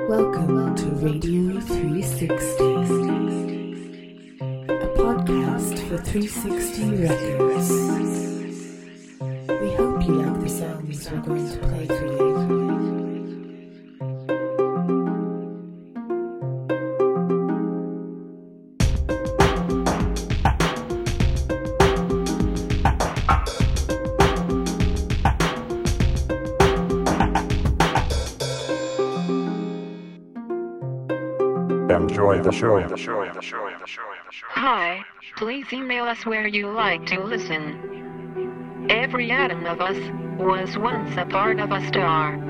Welcome to Radio 360, a podcast for 360 Records. We hope you like the songs we're going to play for you. Enjoy the show. Hi, please email us where you like to listen. Every atom of us was once a part of a star.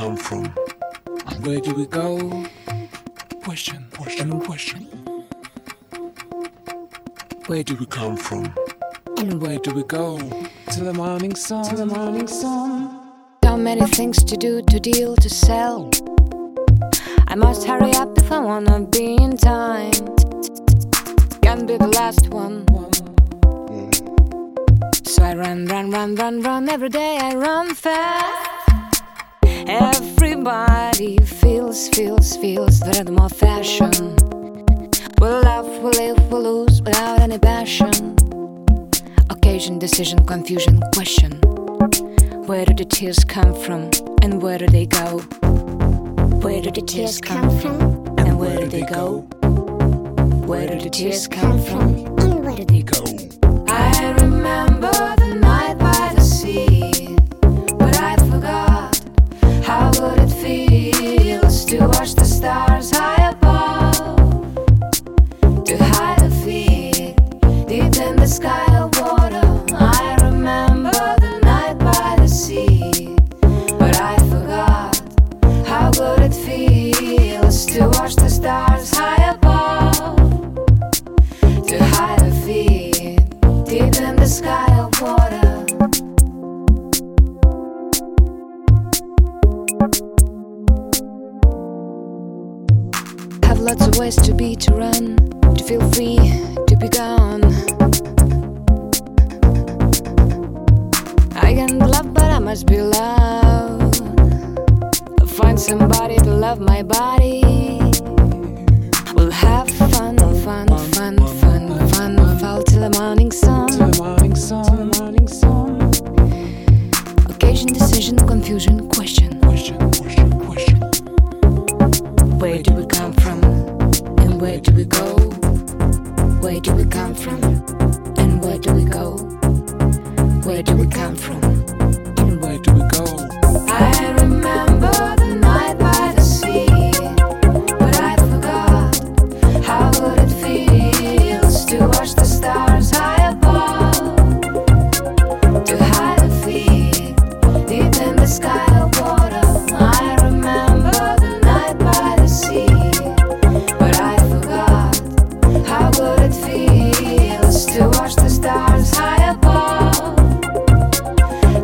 come from? Where do we go? Question, question, question. Where do we come from? And where do we go? To the morning sun, to the morning sun. So many things to do, to deal, to sell. I must hurry up if I wanna be in time. Can't be the last one. So I run, run, run, run, run. Every day I run fast. Everybody feels the rhythm of fashion. We'll laugh, we'll live, we'll lose without any passion. Occasion, decision, confusion, question. Where do the tears come from and where do they go? Where do the tears come from and where do they go? Where do the tears come from and where do they go? I remember the night by the sea, but I forgot how good it feels to watch the stars high above, to hide the feet deep in the sky of water. I remember the night by the sea, but I forgot how good it feels to watch the stars high above, to hide the feet deep in the sky of water. Have lots of ways to be, to run, to feel free, to be gone. I can't love, but I must be loved. I'll find somebody to love my body. We'll have fun, fun, fun, fun, fun, fall till the morning sun. To the morning sun, to the morning sun. Occasion, decision, confusion, question. Question, question, question. Where do we come from and where do we go? Where do we come from and where do we go? Where do we come from And where do we go? I remember the night by the sea, but I forgot how good it feels to watch the stars high above, to hide the feet deep in the sky of water. I remember the night by the sea, but I forgot how good it feels to watch the stars high above,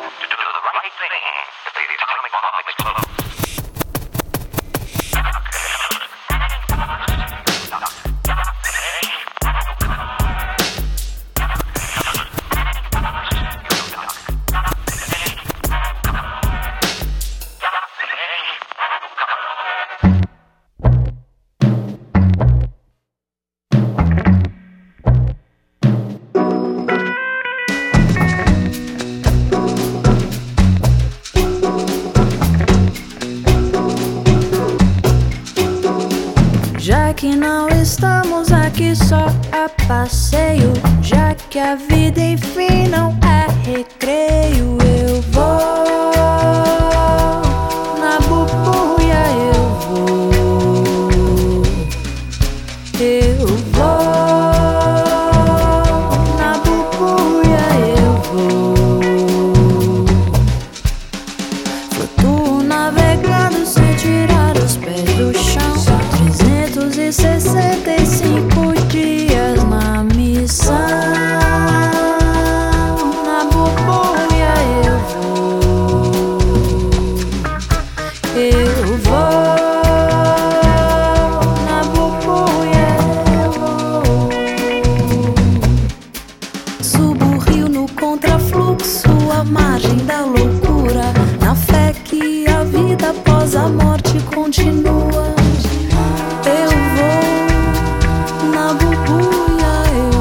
Que não estamos aqui só a passeio, já que a vida enfim não é recreio. Eu vou na bubuia, eu vou na bubuia, eu vou. Flutuo navegando sem tirar os pés do chão. 365 dias na missão. Na bubuia eu vou na bubuia eu vou. Subo o rio no contrafluxo, à margem da loucura, na fé que a vida após a morte continua. Eu vou na bubuia,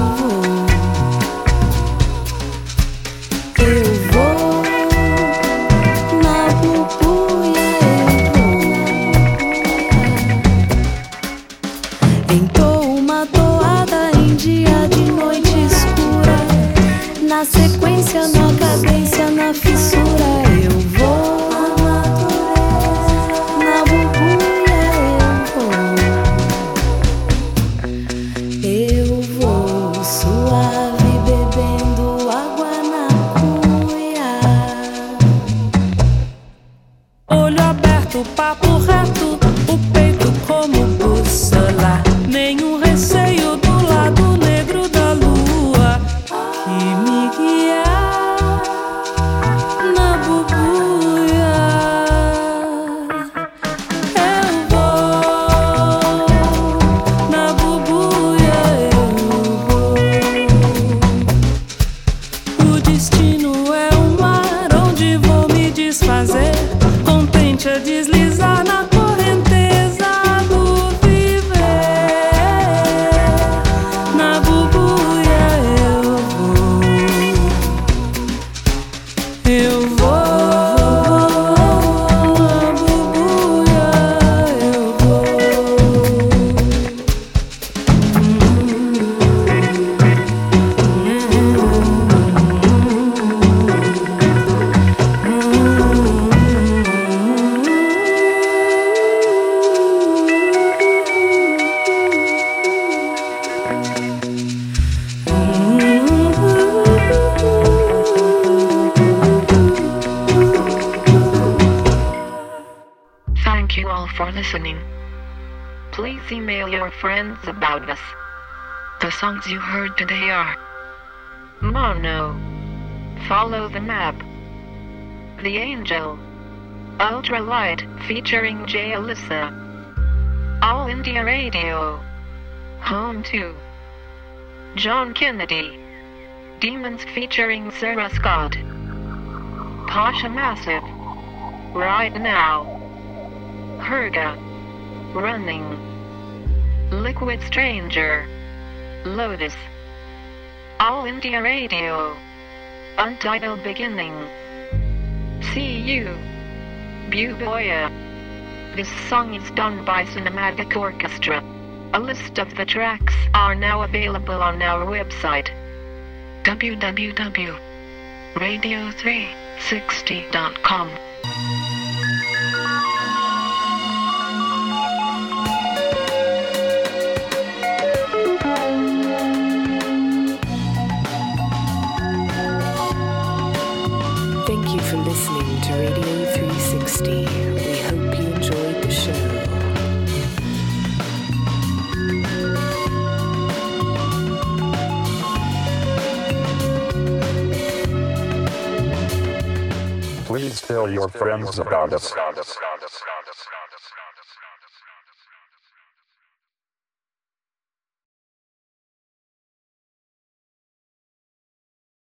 eu vou na bubuia, entoo uma toada em dia de noite escura, na sequência, na cadência, na fissura. Eu vou na bubuia. Eu vou suave bebendo água na cuia. Olho aberto, papo reto, o peito como bússola. Nenhum receio do lado negro da lua que me guia na bubuia. Eu vou na bubuia. O destino é um mar onde vou me desfazer, contente a deslizar na correnteza do viver. Na bubuia eu vou na bubuia eu vou. Thank you all for listening. Please email your friends about us. The songs you heard today are Mono, Follow the Map, The Angel, Ultralight featuring J. Alyssa, All India Radio, Home 2, John Kennedy, Demons featuring Sarah Scott, Pasha Massive, Right Now, Herga, Running, Liquid Stranger, Lotus, All India Radio, Untitled Beginning, See You, Buboya. This song is done by Cinematic Orchestra. A list of the tracks are now available on our website, www.radio360.com. Thank you for listening to Radio 360. We hope you enjoyed the show. Please tell your friends about us.